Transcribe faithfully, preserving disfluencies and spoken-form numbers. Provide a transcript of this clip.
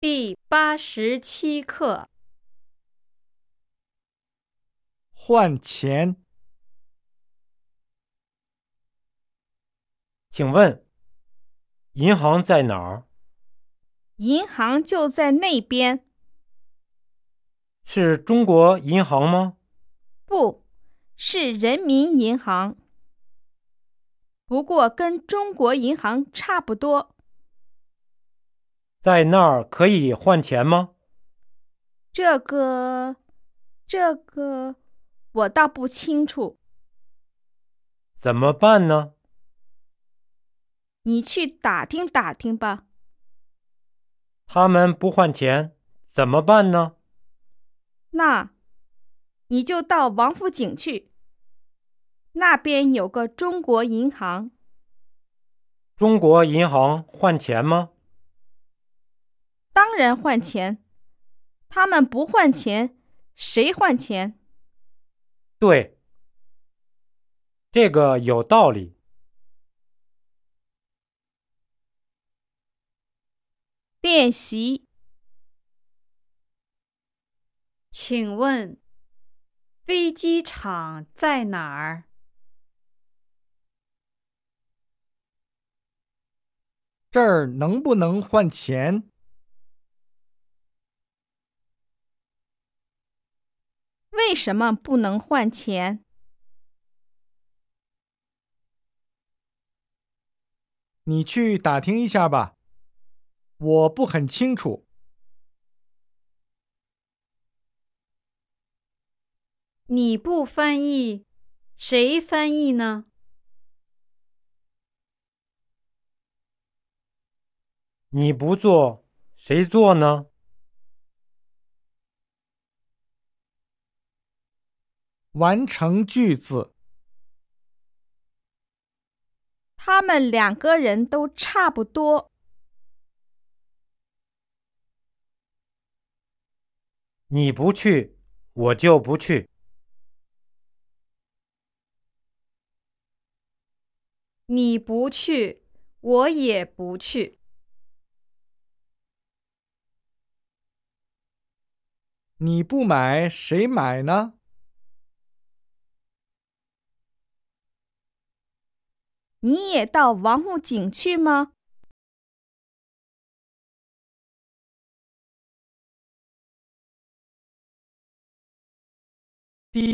第八十七课。 换钱。 请问，银行在哪儿？ 银行就在那边。 是中国银行吗？ 不，是人民银行。不过跟中国银行差不多。 在那儿可以换钱吗？ 这个，这个，我倒不清楚。 怎么办呢？ 你去打听打听吧。 他们不换钱，怎么办呢？ 那，你就到王府井去，那边有个中国银行。 中国银行换钱吗？ 当然换钱，他们不换钱，谁换钱？ 对，这个有道理。 练习。 请问，飞机场在哪儿？ 这儿能不能换钱？ 为什么不能换钱？ 你去打听一下吧，我不很清楚。 你不翻译，谁翻译呢？ 你不做，谁做呢？ 完成句子。 他们两个人都差不多。 你不去，我就不去。 你不去，我也不去。 你不买，谁买呢？ 你也到王府井去吗？